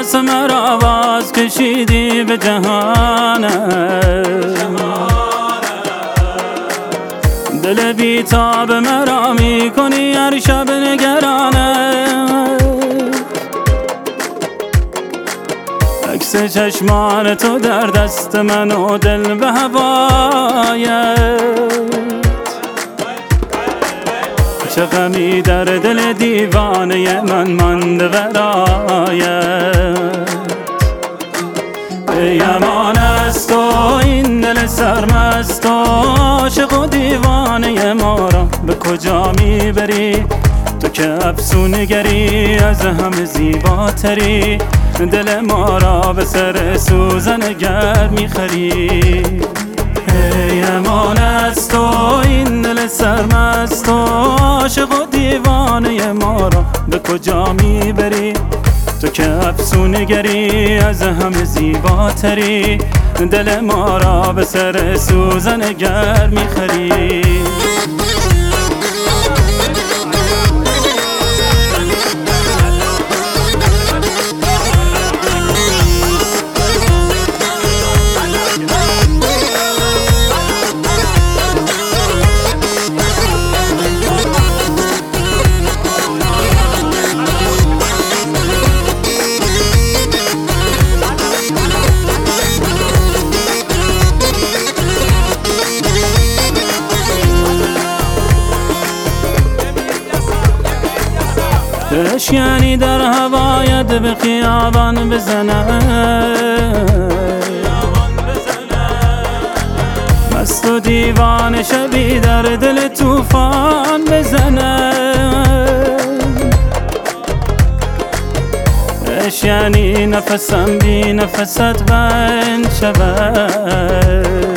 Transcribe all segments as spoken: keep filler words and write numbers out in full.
احساس مرا باز کشیدی به جهانم، دل بیتاب مرا میکنی هر شب نگرانم. عکس چشمان تو در دست من و دل به هوایت، چه غمی در دل دیوانه من مانده برایت. ای امان از تو این دل سرمست و عاشق و دیوانه ما را به کجا میبری؟ تو که افسونگری از همه زیباتری، دل ما را به سر سوزن گرم میخری. ای امان از تو این دل سرمست و عاشق و دیوانه ما را به کجا میبری؟ تو که افسونگری از همه زیباتری، دل ما را به سر سوزن گرم میخری. اشیانی در هوایت به خیابان بزنه، مست و دیوان شبی در دل توفان بزنه. اشیانی نفسم بی نفست بند شود،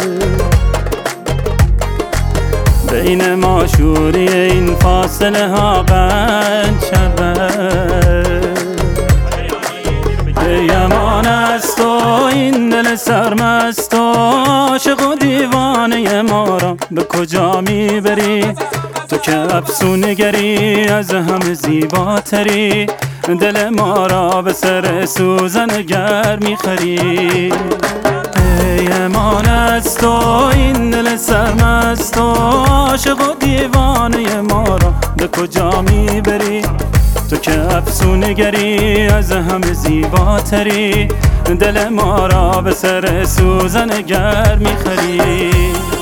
بین ما شوری این فاصله ها بند شود. ای امان از تو این دل سرمست و عاشق و دیوانه ما را به کجا میبری؟ تو که افسونگری از همه زیباتری، دل ما را به سر سوزن گرم میخری. ای امان از تو این دل سرمست و عاشق و دیوانه ما را به کجا میبری؟ تو که افسونگری از همه زیباتری، دل ما را به سر سوزن گرم میخری.